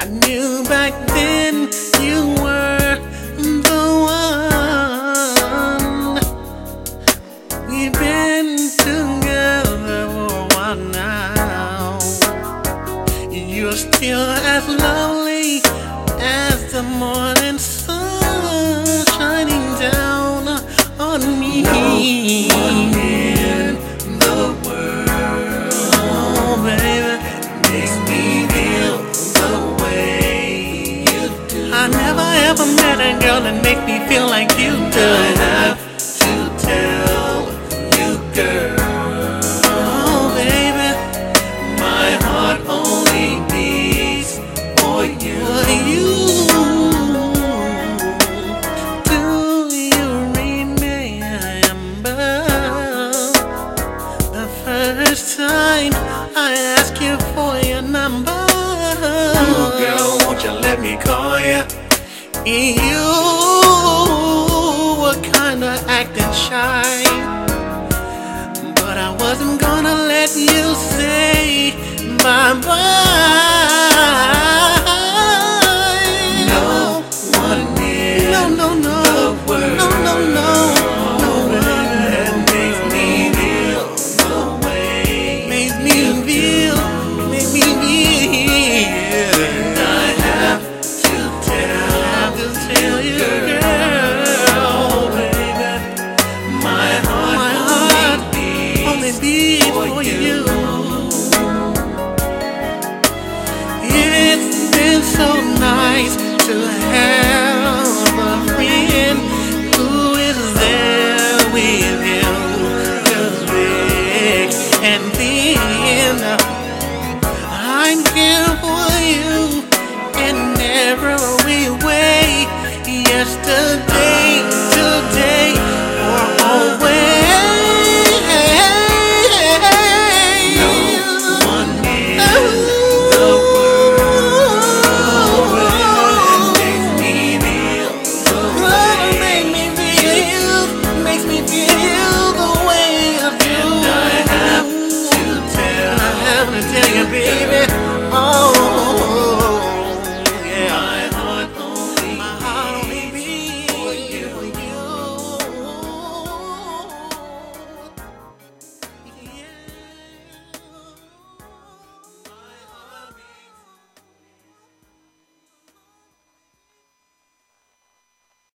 I knew back then you were the one. We've been together for a while now. You're still as lovely as the morning sun shining down on me. No one in the world, Oh, baby, makes me feel the way you do. I never ever met a girl that makes me feel like you I do. have to tell you, girl, Oh, baby, my heart only beats for you. for you. Do you remember the first time I asked you for your number? Ooh, girl, won't you let me call you? You were kinda acting shy, but I wasn't gonna let you say bye-bye.